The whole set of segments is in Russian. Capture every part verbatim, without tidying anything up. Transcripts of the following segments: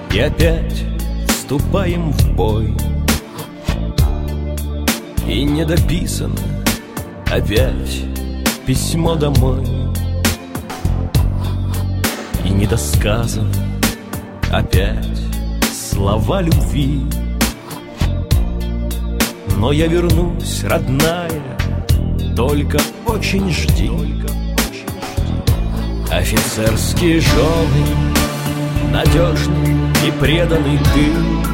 И опять вступаем в бой. И не дописано опять письмо домой. И недосказано опять слова любви. Но я вернусь, родная, только очень жди. Офицерские жены, надежный и преданный ты.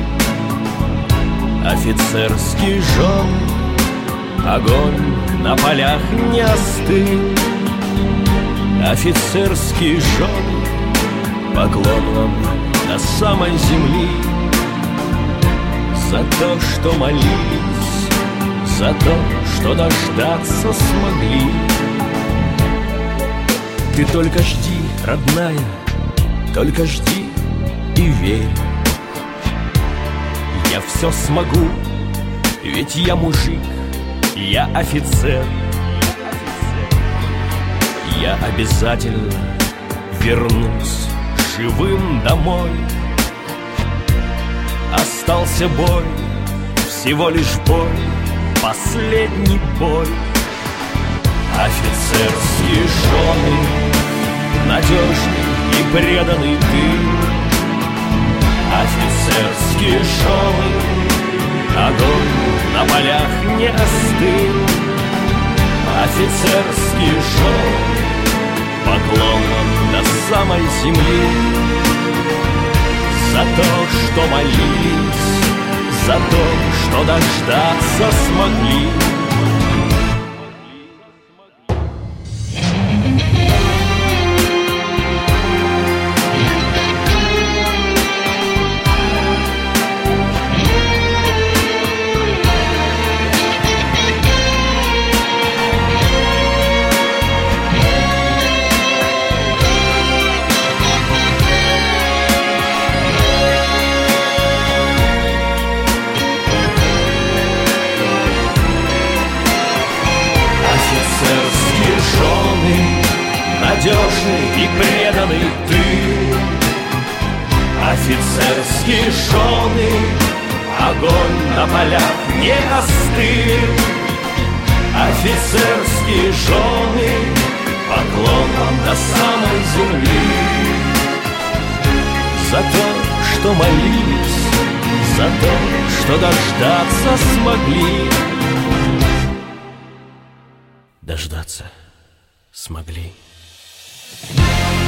Офицерские жены, огонь на полях не остыл. Офицерские жены, поклон вам до самой земли. За то, что молились, за то, что дождаться смогли. Ты только жди, родная, только жди и верь. Я все смогу, ведь я мужик, я офицер. Я обязательно вернусь живым домой. Остался бой, всего лишь бой, последний бой. Офицерские жены, надежный и преданный ты. Офицерские жены, огонь на полях не остыл. Офицерские жены, поклон вам до самой земли. За то, что молились, за то, что дождаться смогли. Надежный и преданный ты. Офицерские жены, огонь на полях не остыл. Офицерские жены, поклон вам до самой земли. За то, что молились, за то, что дождаться смогли. Дождаться смогли.